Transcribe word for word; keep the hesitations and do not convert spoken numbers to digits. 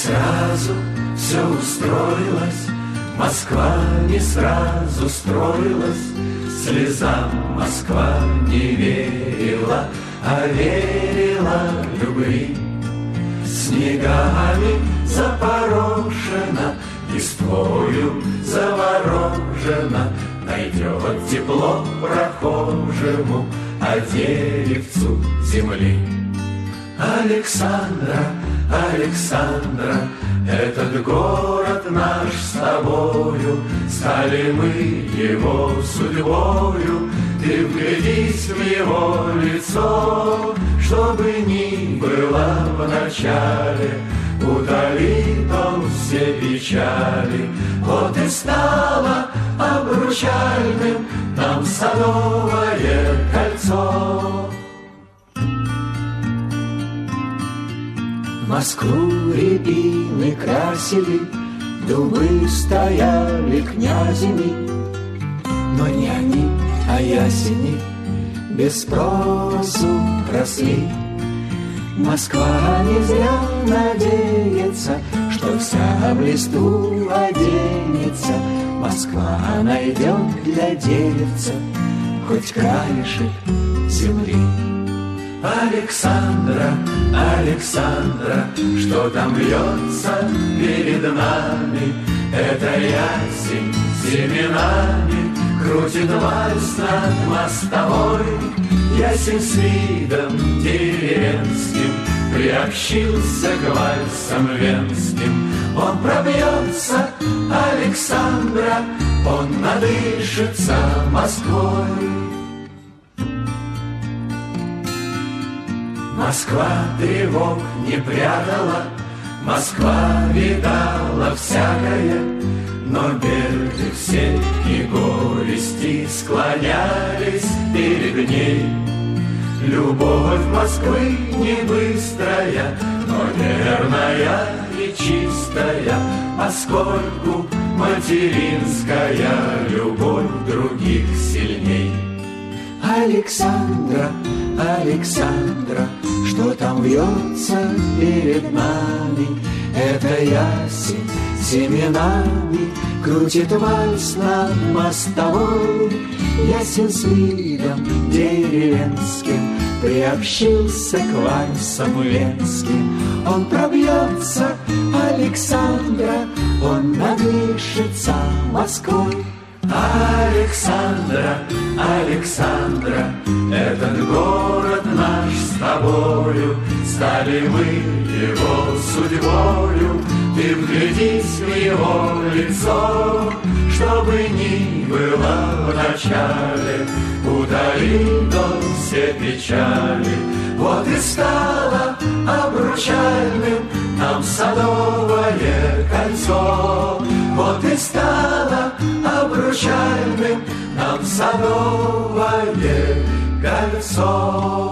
сразу все устроилось, Москва не сразу строилась, слезам Москва не верила, а верила любви. Снегами запорошена, листвою заворожена, найдет тепло прохожему, а деревцу земли. Александра, Александра, этот город наш с тобою, стали мы его судьбою. Ты вглядись в его лицо, чтобы ни было в начале, утолит он все печали. Вот и стало обручальным нам Садовое кольцо. Москву рябины красили, дубы стояли князями, но не они, а ясени без спросу росли. Москва не зря надеется, что вся в листву оденется. Москва найдет для деревца хоть краешек земли. Александра, Александра, что там льется перед нами? Это ясень семенами крутит вальс над мостовой. Ясень с видом деревенским приобщился к вальсам венским. Он пробьется, Александра, он надышится Москвой. Москва тревог не прятала, Москва видала всякое, но беды все и горести склонялись перед ней. Любовь Москвы не быстрая, но верная и чистая, поскольку материнская любовь других сильней. Александра, Александра, что там вьется перед нами? Это ясень семенами крутит вальс над мостовой. Ясень с видом деревенским приобщился к вальсам венским. Он пробьется, Александра, он надышится Москвой. Александра, Александра, этот город наш с тобою, стали мы его судьбою. Ты вглядись в его лицо, чтобы ни было в начале, утолит он все печали. Вот и стало обручальным нам Садовое кольцо. Вот и стало обручальным нам Садовое кольцо.